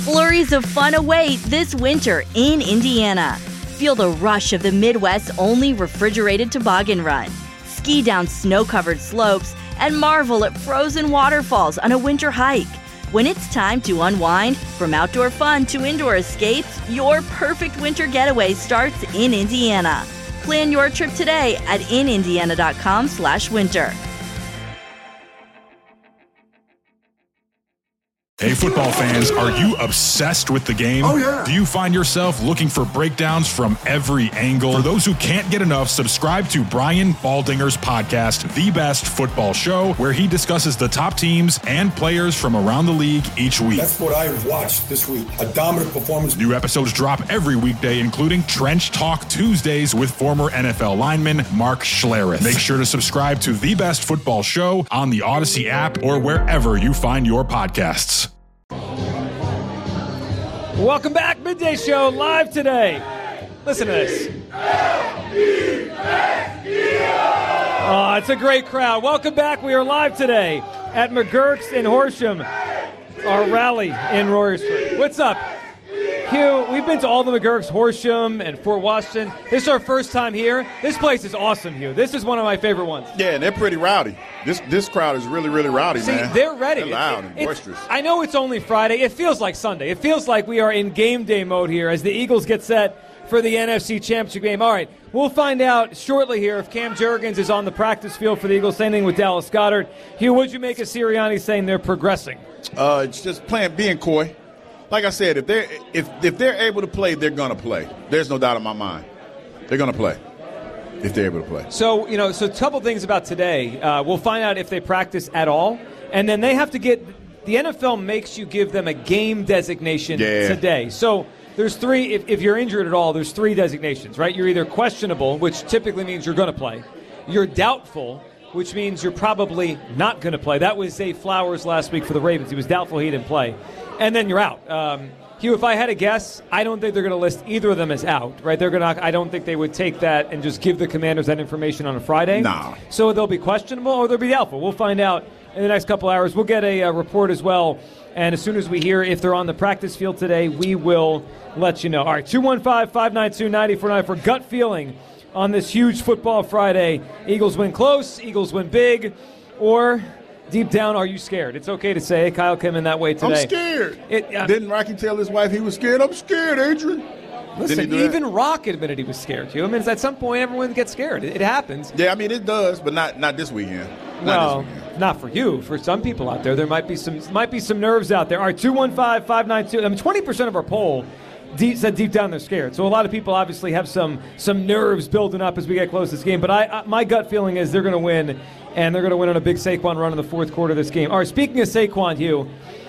Flurries of fun await this winter in Indiana. Feel the rush of the Midwest's only refrigerated toboggan run. Ski down snow-covered slopes and marvel at frozen waterfalls on a winter hike. When it's time to unwind, from outdoor fun to indoor escapes, your perfect winter getaway starts in Indiana. Plan your trip today at inindiana.com/winter. Hey, football fans, are you obsessed with the game? Oh, yeah. Do you find yourself looking for breakdowns from every angle? For those who can't get enough, subscribe to Brian Baldinger's podcast, The Best Football Show, where he discusses the top teams and players from around the league each week. That's what I watched this week. A dominant performance. New episodes drop every weekday, including Trench Talk Tuesdays with former NFL lineman Mark Schlereth. Make sure to subscribe to The Best Football Show on the Odyssey app or wherever you find your podcasts. Welcome back, Midday Show, live today. Listen to this. Oh, it's a great crowd. Welcome back. We are live today at McGurk's in Horsham, our rally in Royersford. What's up? Hugh, we've been to all the McGurk's, Horsham and Fort Washington. This is our first time here. This place is awesome, Hugh. This is one of my favorite ones. Yeah, and they're pretty rowdy. This crowd is really, really rowdy, See, man. they're ready. They're loud and boisterous. I know it's only Friday. It feels like Sunday. It feels like we are in game day mode here as the Eagles get set for the NFC Championship game. All right, we'll find out shortly here if Cam Jurgens is on the practice field for the Eagles. Same thing with Dallas Goedert. Hugh, what'd you make of Sirianni saying they're progressing? It's just being coy. Like I said, if they're able to play, they're gonna play. There's no doubt in my mind. They're gonna play if they're able to play. So a couple things about today. We'll find out if they practice at all, and then they have to get. The NFL makes you give them a game designation today. So there's three. If you're injured at all, there's three designations, right? You're either questionable, which typically means you're going to play. You're doubtful, which means you're probably not going to play. That was Zay Flowers last week for the Ravens. He was doubtful he didn't play. And then you're out. Hugh, if I had a guess, I don't think they're going to list either of them as out, right? I don't think they would take that and just give the Commanders that information on a Friday. No. So they'll be questionable or they'll be doubtful. We'll find out in the next couple hours. We'll get a report as well. And as soon as we hear if they're on the practice field today, we will let you know. All right, 215-592-9494 for gut feeling on this huge football Friday. Eagles win close, Eagles win big, or deep down, are you scared? It's okay to say, hey, Kyle came in that way today. I'm scared. Didn't Rocky tell his wife he was scared? I'm scared, Adrian. Listen, even Rock admitted he was scared, Hugh. I mean, at some point, everyone gets scared. It happens. Yeah, I mean, it does, but not this weekend. Not for you. For some people out there, there might be some nerves out there. All right, 215-592. 20% of our poll said deep down they're scared. So a lot of people obviously have some nerves building up as we get close to this game. But my gut feeling is they're going to win, and they're going to win on a big Saquon run in the fourth quarter of this game. All right, speaking of Saquon, Hugh,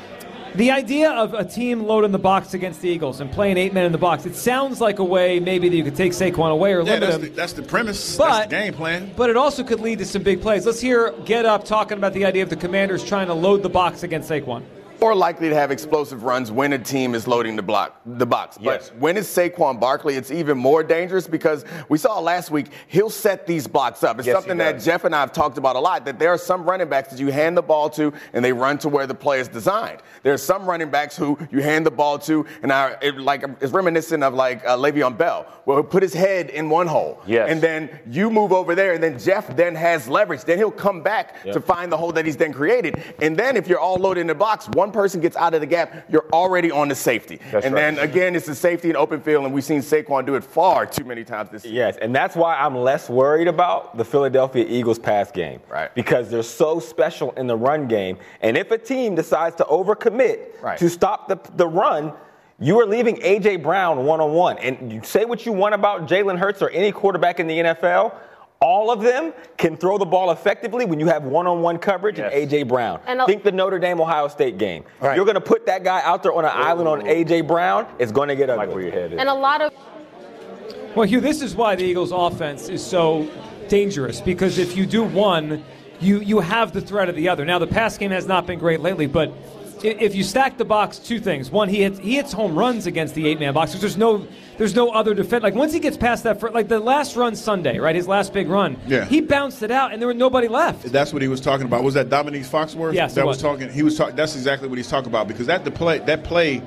the idea of a team loading the box against the Eagles and playing 8 men in the box, it sounds like a way maybe that you could take Saquon away or limit him. That's the premise. That's the game plan. But it also could lead to some big plays. Let's hear Get Up talking about the idea of the Commanders trying to load the box against Saquon. More likely to have explosive runs when a team is loading the box. Yes. But when it's Saquon Barkley, it's even more dangerous because we saw last week, he'll set these blocks up. It's something that Jeff and I have talked about a lot, that there are some running backs that you hand the ball to and they run to where the play is designed. There are some running backs who you hand the ball to and it's reminiscent of Le'Veon Bell, where he'll put his head in one hole. Yes. And then you move over there and then Jeff then has leverage. Then he'll come back to find the hole that he's then created. And then if you're all loaded in the box, one person gets out of the gap, you're already on the safety. Then again, it's the safety in open field, and we've seen Saquon do it far too many times this season. Yes, and that's why I'm less worried about the Philadelphia Eagles pass game. Right. Because they're so special in the run game. And if a team decides to overcommit to stop the run, you are leaving A.J. Brown one-on-one. And you say what you want about Jalen Hurts or any quarterback in the NFL, all of them can throw the ball effectively when you have one-on-one coverage and A.J. Brown. Think the Notre Dame-Ohio State game. Right. You're going to put that guy out there on an island on A.J. Brown, it's going to get ugly. Where your head is. And a lot of... Well, Hugh, this is why the Eagles' offense is so dangerous, because if you do one, you have the threat of the other. Now, the pass game has not been great lately, but if you stack the box, two things. One, he hits home runs against the 8-man box because there's no other defense. Like, once he gets past that, like the last run Sunday, right, his last big run, he bounced it out and there was nobody left. That's what he was talking about. Was that Dominique Foxworth? Yes, That's exactly what he's talking about, because that play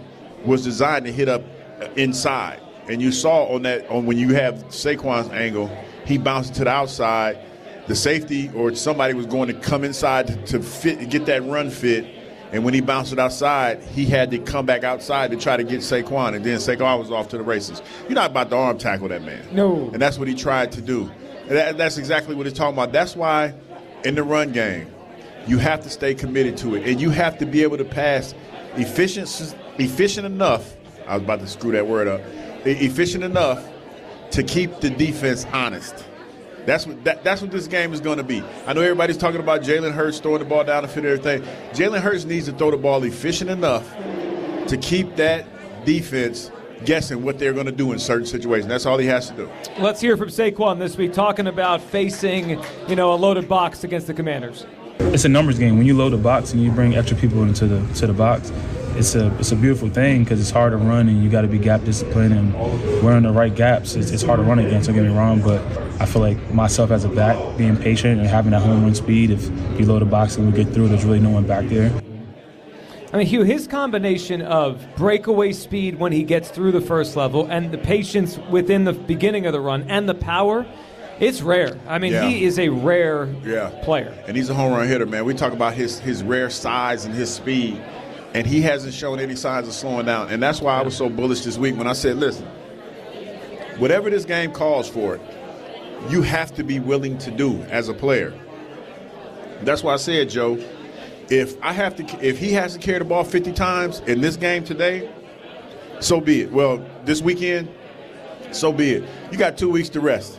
was designed to hit up inside. And you saw when you have Saquon's angle, he bounced to the outside. The safety or somebody was going to come inside to get that run fit. And when he bounced it outside, he had to come back outside to try to get Saquon. And then Saquon was off to the races. You're not about to arm tackle that man. No. And that's what he tried to do. That's exactly what he's talking about. That's why in the run game, you have to stay committed to it. And you have to be able to pass efficient enough. I was about to screw that word up. Efficient enough to keep the defense honest. That's what this game is going to be. I know everybody's talking about Jalen Hurts throwing the ball down the field and everything. Jalen Hurts needs to throw the ball efficient enough to keep that defense guessing what they're going to do in certain situations. That's all he has to do. Let's hear from Saquon this week talking about facing, a loaded box against the Commanders. It's a numbers game. When you load the box and you bring extra people into the box, it's a beautiful thing because it's hard to run and you got to be gap disciplined and we're in the right gaps. It's hard to run against, don't get me wrong, but I feel like myself as a back, being patient and having that home run speed, if you load the box and we get through, there's really no one back there. I mean, Hugh, his combination of breakaway speed when he gets through the first level and the patience within the beginning of the run and the power, it's rare. I mean, he is a rare player. And he's a home run hitter, man. We talk about his rare size and his speed, and he hasn't shown any signs of slowing down. And that's why I was so bullish this week when I said, listen, whatever this game calls for, you have to be willing to do as a player. That's why I said, Joe, if he has to carry the ball 50 times in this game today, so be it. Well, this weekend, so be it. You got 2 weeks to rest.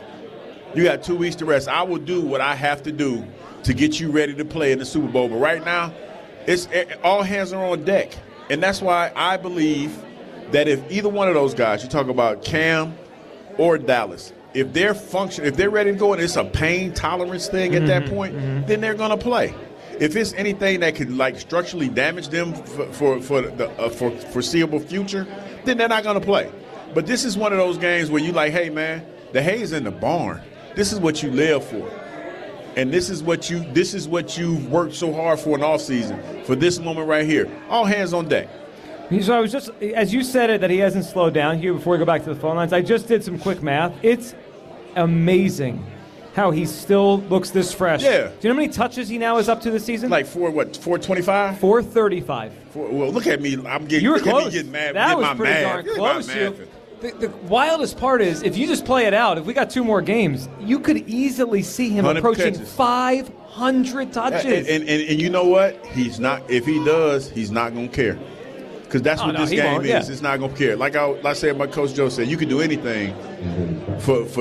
I will do what I have to do to get you ready to play in the Super Bowl. But right now, it's all hands are on deck. And that's why I believe that if either one of those guys, you talk about Cam or Dallas, if they're ready to go and it's a pain tolerance thing at that point, then they're going to play. If it's anything that could structurally damage them for the foreseeable future, then they're not going to play. But this is one of those games where you hey man, the hay's in the barn. This is what you live for. And this is what you've worked so hard for in the offseason, for this moment right here. All hands on deck. So I was just, as you said it, that he hasn't slowed down, Hugh, before we go back to the phone lines, I just did some quick math. It's amazing how he still looks this fresh. Yeah. Do you know how many touches he now is up to this season? 425? 435. Well, look at me. You were close. Getting mad. That was pretty darn close, Hugh. The wildest part is, if you just play it out, if we got 2 more games, you could easily see him approaching 500 touches. And you know what? He's not. If he does, he's not going to care. Because that's what this game is. Yeah. It's not going to care. Like I said, my coach Joe said, you can do anything for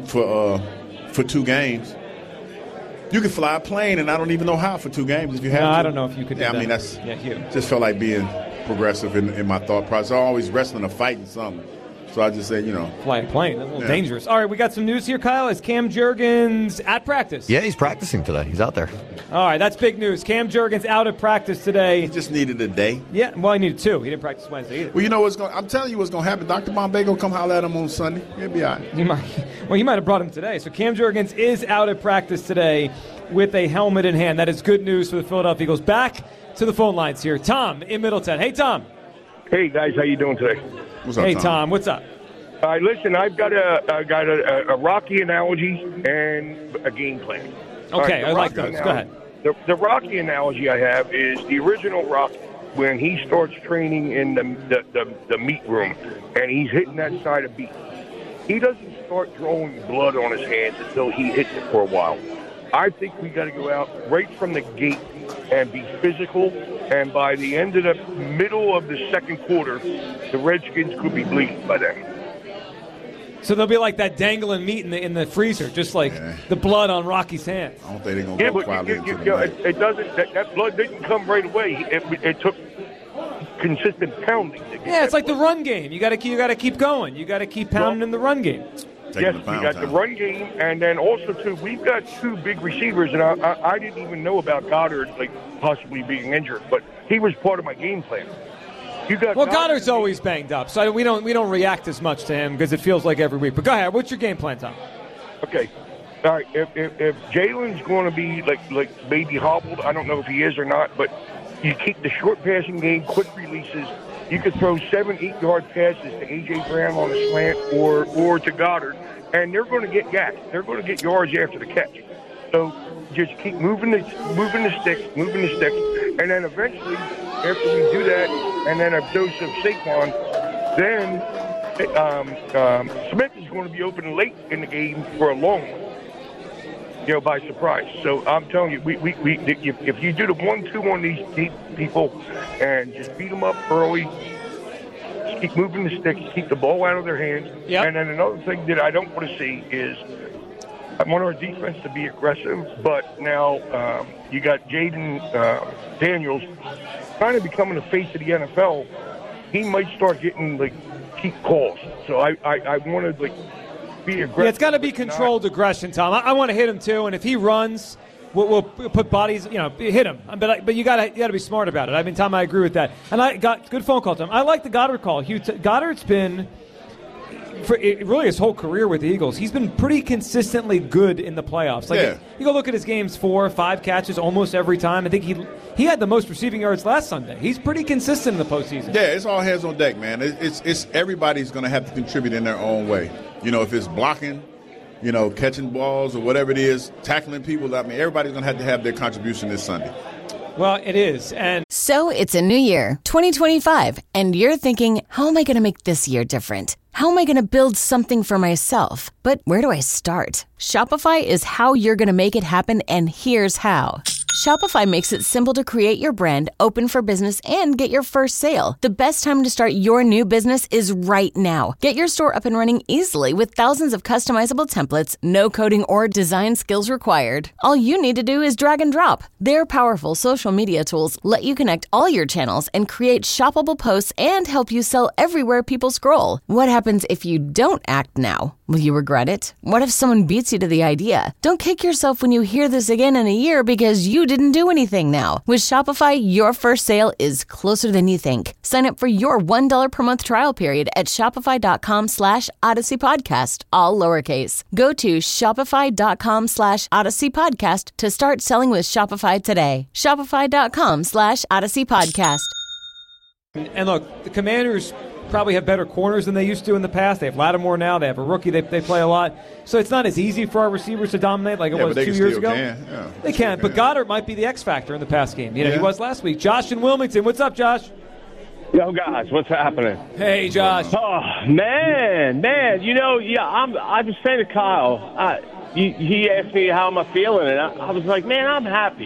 2 games. You can fly a plane, and I don't even know how for 2 games if you have to. I don't know if you could do that. I mean, that's just felt like being progressive in my thought process. I'm always wrestling or fighting something. So I just said, fly a plane. That's a little dangerous. All right, we got some news here, Kyle. Is Cam Jurgens at practice? Yeah, he's practicing today. He's out there. All right, that's big news. Cam Jurgens out at practice today. He just needed a day. Yeah, well, he needed 2. He didn't practice Wednesday either. Well, I'm telling you what's going to happen. Dr. Bombay going to come holler at him on Sunday. He'll be all right. He might have brought him today. So Cam Jurgens is out at practice today with a helmet in hand. That is good news for the Philadelphia Eagles. Back to the phone lines here. Tom in Middleton. Hey, Tom. Hey, guys. How you doing today? What's up, Hey, Tom. What's up? All right, listen, I've got a Rocky analogy and a game plan. Okay, I like those. Go ahead. The Rocky analogy I have is the original Rocky when he starts training in the meat room and he's hitting that side of beef. He doesn't start drawing blood on his hands until he hits it for a while. I think we got to go out right from the gate and be physical, and by the end of the middle of the second quarter, the Redskins could be bleeding by then. So they'll be like that dangling meat in the freezer, just like the blood on Rocky's hands. I don't think they're going to go quietly into the night. It doesn't. That blood didn't come right away. It took consistent pounding. Yeah, it's like the run game. You got to keep going. You got to keep pounding in the run game. Yes, we got the run game, and then also too, we've got 2 big receivers, and I didn't even know about Goddard possibly being injured, but he was part of my game plan. Goddard's always banged up, so we don't react as much to him because it feels like every week. But go ahead, what's your game plan, Tom? Okay, all right. If Jalen's going to be like maybe hobbled, I don't know if he is or not, but you keep the short passing game, quick releases, You could throw 7, 8-yard passes to A.J. Brown on a slant or to Goddard, and they're going to get gaps. They're going to get yards after the catch. So just keep moving the sticks, and then eventually, after we do that, and then a dose of Saquon, then Smith is going to be open late in the game for a long one, by surprise. So I'm telling you, if you do the 1-2 on these people and just beat them up early, just keep moving the sticks, keep the ball out of their hands. Yep. And then another thing that I don't want to see is I want our defense to be aggressive, but now you got Jaden Daniels kind of becoming the face of the NFL. He might start getting cheap calls. So I want to be aggressive. Yeah, it's got to be controlled aggression, Tom. I want to hit him too, and if he runs, we'll put bodies. Hit him. But you got to be smart about it. I mean, Tom, I agree with that. And I got good phone call, Tom. I like the Goddard call. Goddard's been. For really his whole career with the Eagles, he's been pretty consistently good in the playoffs. You go look at his games, 4 or 5 catches almost every time. I think he had the most receiving yards last Sunday. He's pretty consistent in the postseason. Yeah, it's all hands on deck, man. It's everybody's going to have to contribute in their own way. If it's blocking, catching balls or whatever it is, tackling people. I mean, everybody's going to have their contribution this Sunday. Well, it is. And so it's a new year, 2025, and you're thinking, how am I going to make this year different? How am I going to build something for myself? But where do I start? Shopify is how you're going to make it happen, and here's how. Shopify makes it simple to create your brand, open for business, and get your first sale. The best time to start your new business is right now. Get your store up and running easily with thousands of customizable templates, no coding or design skills required. All you need to do is drag and drop. Their powerful social media tools let you connect all your channels and create shoppable posts and help you sell everywhere people scroll. What happens if you don't act now? Will you regret it? What if someone beats you to the idea? Don't kick yourself when you hear this again in a year because you didn't do anything now. With Shopify, your first sale is closer than you think. Sign up for your $1 per month trial period at shopify.com/Odyssey Podcast, all lowercase. Go to shopify.com/Odyssey Podcast to start selling with Shopify today. Shopify.com/Odyssey Podcast. And look, the Commanders probably have better corners than they used to in the past. They have Lattimore now. They have a rookie. They play a lot. So it's not as easy for our receivers to dominate like it was 2 years ago. They can. But Goddard might be the X factor in the pass game. He was last week. Josh in Wilmington. What's up, Josh? Yo, guys, what's happening? Hey, Josh. Oh, man. I was saying to Kyle, he asked me how am I feeling, and I was like, man, I'm happy.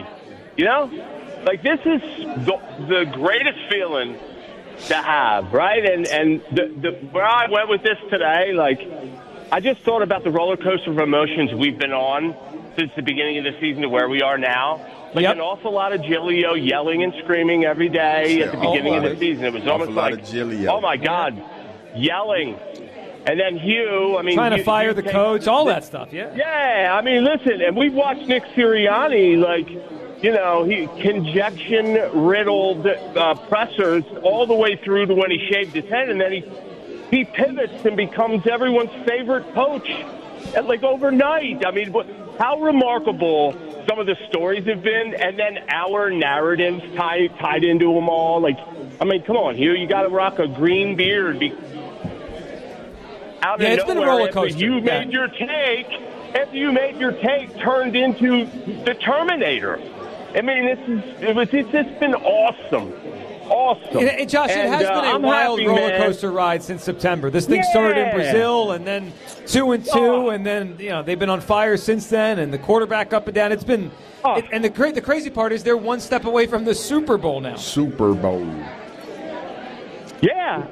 This is the greatest feeling to have, right? And where I went with this today, I just thought about the roller coaster of emotions we've been on since the beginning of the season to where we are now. An awful lot of Giglio yelling and screaming every day at the beginning of the season. It was almost like, oh my God, yelling. And then Hugh, trying to fire the coach, all that stuff, yeah. Yeah, listen, and we've watched Nick Sirianni, he conjection-riddled pressers all the way through to when he shaved his head, and then he pivots and becomes everyone's favorite coach overnight. How remarkable some of the stories have been, and then our narratives tied into them all. Come on, Hugh, you got to rock a green beard. It's been a roller coaster. After you made your take, turned into the Terminator. It's been awesome. And Josh, it has been a wild roller coaster ride since September. This thing started in Brazil, and then 2-2, and then they've been on fire since then. And the quarterback up and down. It's been, and the crazy part is they're one step away from the Super Bowl now. Super Bowl. Yeah,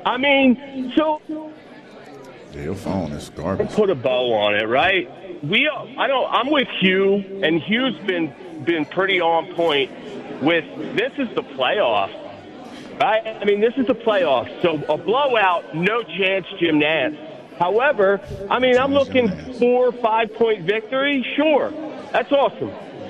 your phone is garbage. Put a bow on it, right? I'm with Hugh, and Hugh's been pretty on point with this is the playoffs, right? This is the playoffs. So a blowout, no chance, Jim Nantz. However, I'm looking 4 or 5 point victory. Sure, that's awesome.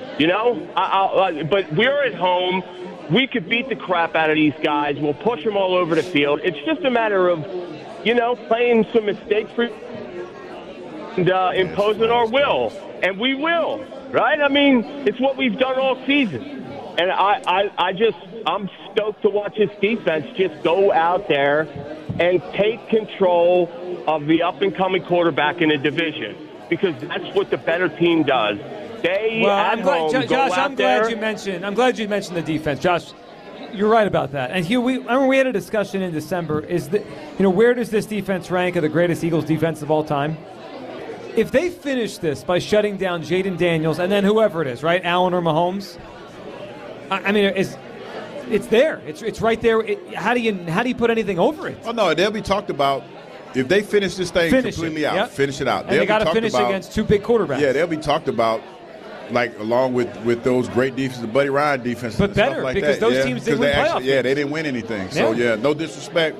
But we're at home. We could beat the crap out of these guys. We'll push them all over the field. It's just a matter of, playing some mistake-free and imposing our will. And we will, right? It's what we've done all season. And I just I'm stoked to watch his defense just go out there and take control of the up-and-coming quarterback in the division, because that's what the better team does. I'm glad you mentioned the defense, Josh. You're right about that. And Hugh, we had a discussion in December. Is that, where does this defense rank of the greatest Eagles defense of all time? If they finish this by shutting down Jaden Daniels and then whoever it is, right, Allen or Mahomes, I mean, it's there. It's right there. How do you put anything over it? Oh no, they'll be talked about if they finish this thing completely out. Yep. Finish it out. And they got to finish against two big quarterbacks. Yeah, they'll be talked about. Like along with those great defenses, Buddy Ryan defenses, but better stuff like because that. Those teams didn't win playoff games. Yeah, they didn't win anything. So no disrespect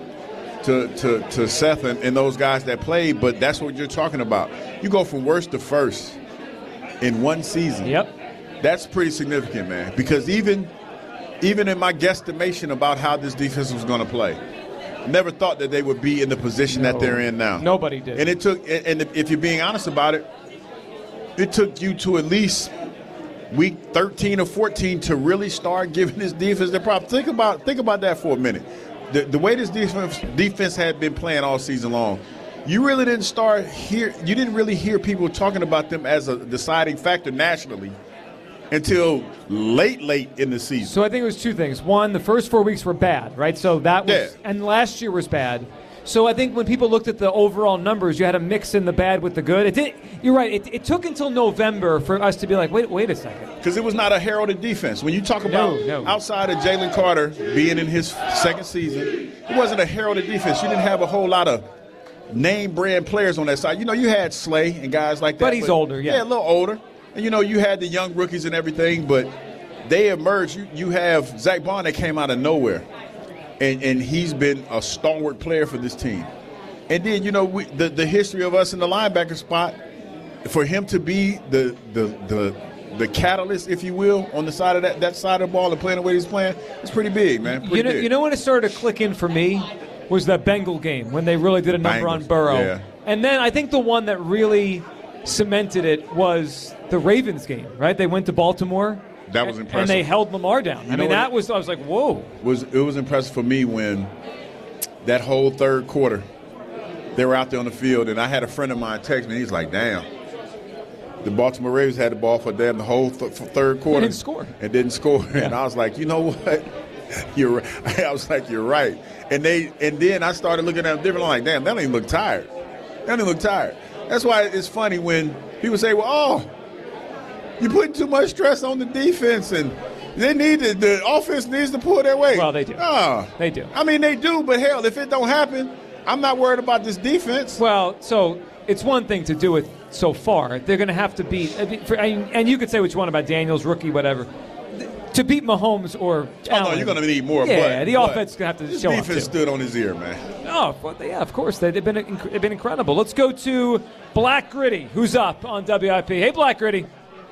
to Seth and those guys that played, but that's what you're talking about. You go from worst to first in one season. Yep, that's pretty significant, man. Because even in my guesstimation about how this defense was going to play, never thought that they would be in the position that they're in now. Nobody did. And it took. And if you're being honest about it. It took you to at least week 13 or 14 to really start giving this defense the problem. Think about that for a minute. The way this defense had been playing all season long, you really didn't really hear people talking about them as a deciding factor nationally until late in the season. So I think it was two things. One, the first 4 weeks were bad, right? So that was, and last year was bad. So I think when people looked at the overall numbers, you had to mix in the bad with the good. You're right. It took until November for us to be like, wait a second. Because it was not a heralded defense. When you talk about outside of Jalen Carter being in his second season, it wasn't a heralded defense. You didn't have a whole lot of name-brand players on that side. You had Slay and guys like that. But he's older, Yeah, a little older. And, you had the young rookies and everything, but they emerged. You have Zach Bond that came out of nowhere. And he's been a stalwart player for this team. And then, the history of us in the linebacker spot, for him to be the catalyst, if you will, on the side of that side of the ball and playing the way he's playing, it's pretty big, man. Pretty big. When it started to click in for me was that Bengal game when they really did a number on Burrow. Yeah. And then I think the one that really cemented it was the Ravens game, right? They went to Baltimore. That was impressive. And they held Lamar down. I was like, whoa. It was impressive for me when that whole third quarter, they were out there on the field, and I had a friend of mine text me. He's like, damn, the Baltimore Ravens had the ball for the whole third quarter. And didn't score. Yeah. And I was like, you know what? You're right. I was like, you're right. And then I started looking at them differently. I'm like, damn, that don't even look tired. That's why it's funny when people say, well, you're putting too much stress on the defense, and the offense needs to pull their weight. Well, they do. They do. I mean, they do, but hell, if it don't happen, I'm not worried about this defense. Well, so it's one thing to do it so far. They're going to have to beat, and you could say what you want about Daniels, rookie, whatever. To beat Mahomes or Allen, no, you're going to need more. Yeah, the offense is going to have to show up. This defense stood on his ear, man. Oh, well, yeah, of course. They've been incredible. Let's go to Black Gritty, who's up on WIP. Hey, Black Gritty.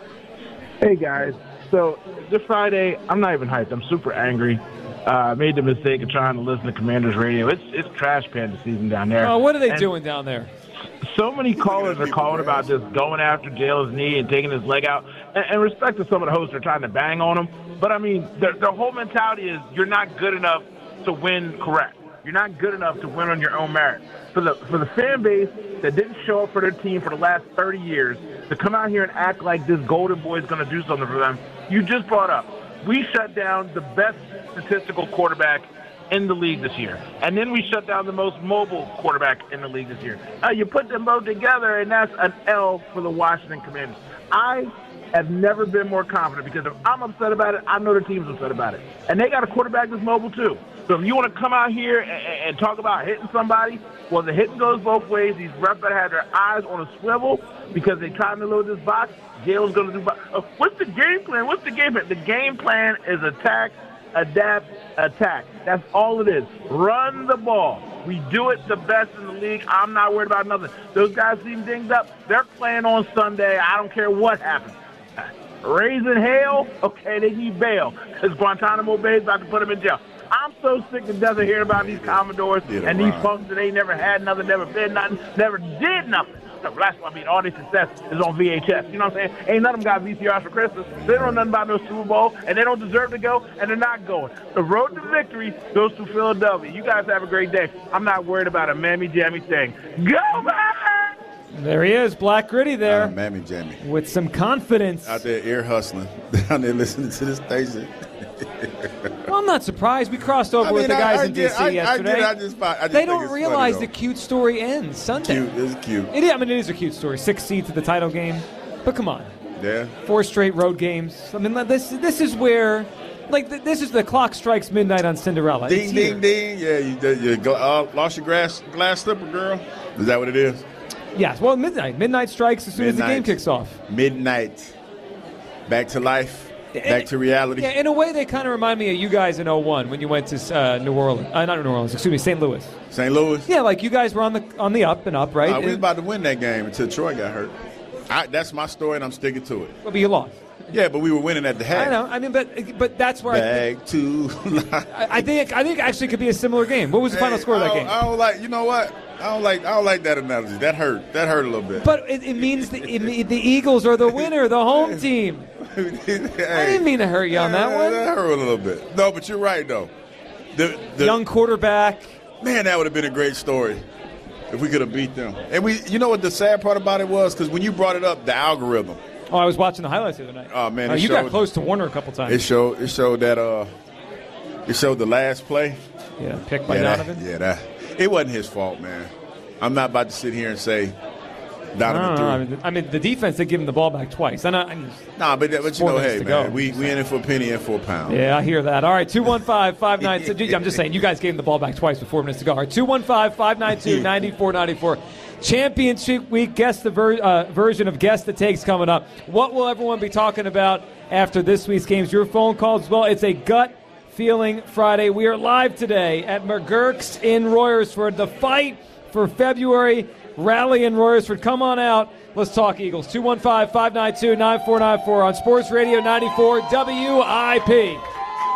Hey, guys. So this Friday, I'm not even hyped. I'm super angry. I made the mistake of trying to listen to Commander's Radio. It's trash panda season down there. Oh, what are they doing down there? So many callers are calling about this going after Jalen's knee and taking his leg out. And respect to some of the hosts are trying to bang on him. But, I mean, their whole mentality is you're not good enough to win correct. You're not good enough to win on your own merit. For the fan base that didn't show up for their team for the last 30 years, to come out here and act like this Golden Boy is going to do something for them, you just brought up. We shut down the best statistical quarterback in the league this year. And then we shut down the most mobile quarterback in the league this year. You put them both together, and that's an L for the Washington Commanders. I have never been more confident because if I'm upset about it, I know the team's upset about it. And they got a quarterback that's mobile too. So if you want to come out here and talk about hitting somebody, well, the hitting goes both ways. These refs that had their eyes on a swivel because they're trying to load this box, Jalen's going to do what's the game plan? What's the game plan? The game plan is attack, adapt, attack. That's all it is. Run the ball. We do it the best in the league. I'm not worried about nothing. Those guys seem dinged up. They're playing on Sunday. I don't care what happens. Raising hell, okay, they need bail because Guantanamo Bay is about to put them in jail. I'm so sick to death of hearing about these Commodores and these punks that ain't never had nothing, never been nothing, never did nothing. stuff. That's why all their success is on VHS. You know what I'm saying? Ain't none of them got VCRs for Christmas. They don't know nothing about no Super Bowl, and they don't deserve to go, and they're not going. The road to victory goes to Philadelphia. You guys have a great day. I'm not worried about a mammy-jammy thing. Go back! There he is, Black Gritty there. Mammy-jammy. With some confidence. Out there ear hustling. Down there listening to the station. Well, I'm not surprised. We crossed over with the guys in D.C. yesterday. I just they don't realize the cute story ends Sunday. Cute. It's cute. It is a cute story. 6 seeds to the title game. But come on. Yeah. 4 straight road games. I mean, this is where, this is the clock strikes midnight on Cinderella. Ding, ding, ding. Yeah, you lost your glass slipper, girl. Is that what it is? Yes. Well, midnight. Midnight strikes as soon as the game kicks off. Midnight. Back to life. Back to reality. Yeah, in a way, they kind of remind me of you guys in 2001 when you went to New Orleans. Not New Orleans, excuse me, St. Louis. St. Louis? Yeah, you guys were on the up and up, right? We was about to win that game until Troy got hurt. That's my story, and I'm sticking to it. But you lost. Yeah, but we were winning at the half. I know. I mean, but that's where Back to life. I think actually could be a similar game. What was the final score of that game? I don't like. You know what? I don't like that analogy. That hurt. That hurt a little bit. But it means the Eagles are the winner, the home team. I didn't mean to hurt you on that one. That hurt a little bit. No, but you're right though. The young quarterback. Man, that would have been a great story if we could have beat them. And you know what the sad part about it was? Because when you brought it up, the algorithm. Oh, I was watching the highlights the other night. Oh man, you got close to Warner a couple times. It showed that it showed the last play. Yeah, picked by Donovan. It wasn't his fault, man. I'm not about to sit here and say Donovan threw. I mean, the defense, they give him the ball back twice. But you know, hey, man, we in it for a penny and for a pound. Yeah, I hear that. All right, 215-592. I'm just saying, you guys gave him the ball back twice with 4 minutes to go. All right, 215-592-9494. Championship week, guess the version of Guess the Takes coming up. What will everyone be talking about after this week's games? Your phone calls as well. It's a gut feeling Friday. We are live today at McGurk's in Royersford. The fight for February rally in Royersford. Come on out. Let's talk Eagles. 215-592-9494 on Sports Radio 94 WIP.